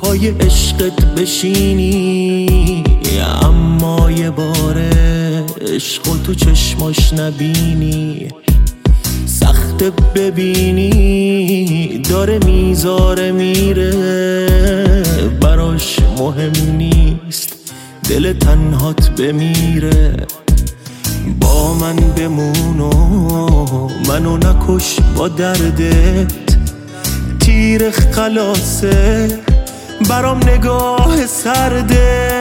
پای عشقت بشینی، اما یه باره عشقو تو چشماش نبینی. سخته ببینی داره میذاره میره، براش مهم نیست دل تنهات بمیره. با من بمون و منو نکش با دردت، تیر خلاصه برام نگاه سرده.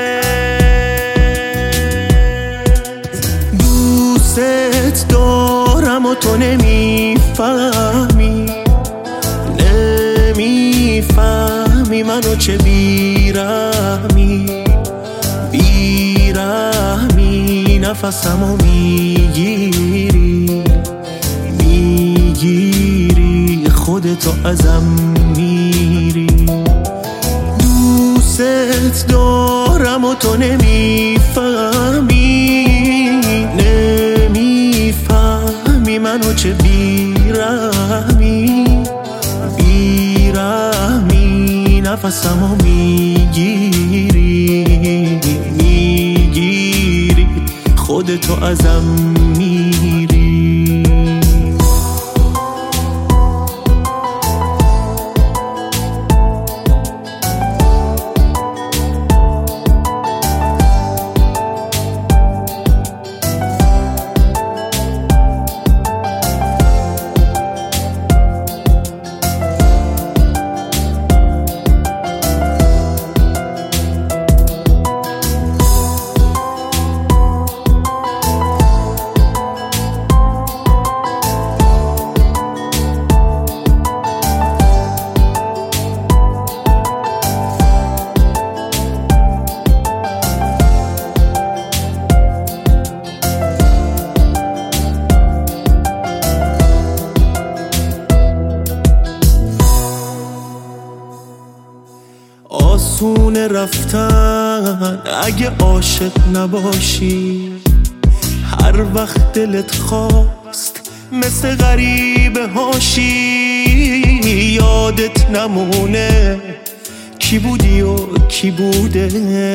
دوست دارم و تو نمیفهمی، نمیفهمی منو چه بیرحمی، بیرحمی نفسمو میگیری، میگیری خودتو ازم میری. دوست دارم و تو نمیفهمی، نمیفهمی منو چه بیرحمی، بیرحمی نفسمو میگیری، میگیری خودتو ازم میری. آسونه رفتن اگه عاشق نباشی، هر وقت دلت خواست مثل غریبه هاشی. یادت نمونه کی بودی و کی بوده،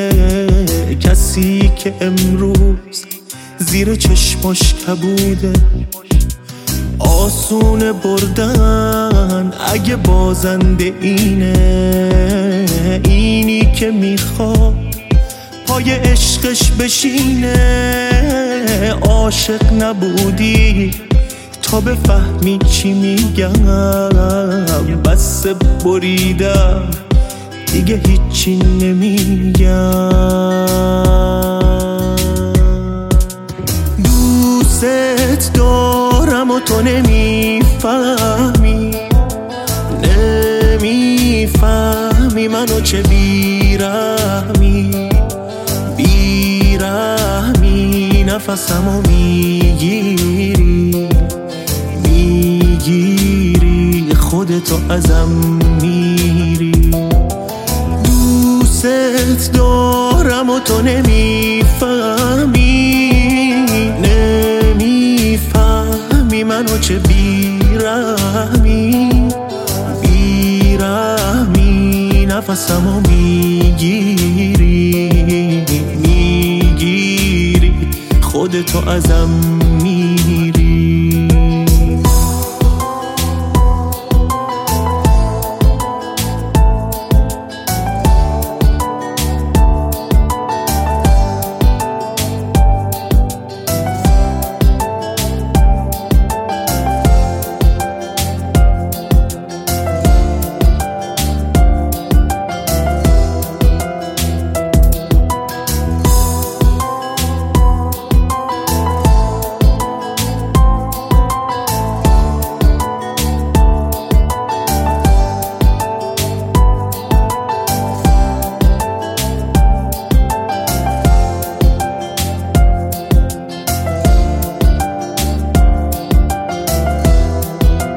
کسی که امروز زیر چشماش کبوده. آسونه بردن اگه بازنده اینه، اینی که میخواد پای عشقش بشینه. عاشق نبودی تا بفهمی چی میگم، بس بریدم دیگه هیچی نمیگم. دوست دارم و تو نمیفهمی، نمیفهمی منو چه بیرحمی، بیرحمی نفسمو میگیری، میگیری خودتو ازم میری. دوست دارم و تو نمیفهمی، نمیفهمی منو چه بیرحمی، بیرحمی نفسمو میگیری، میگیری خودتو ازم میری.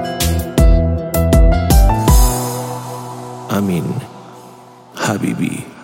امین حبیبی.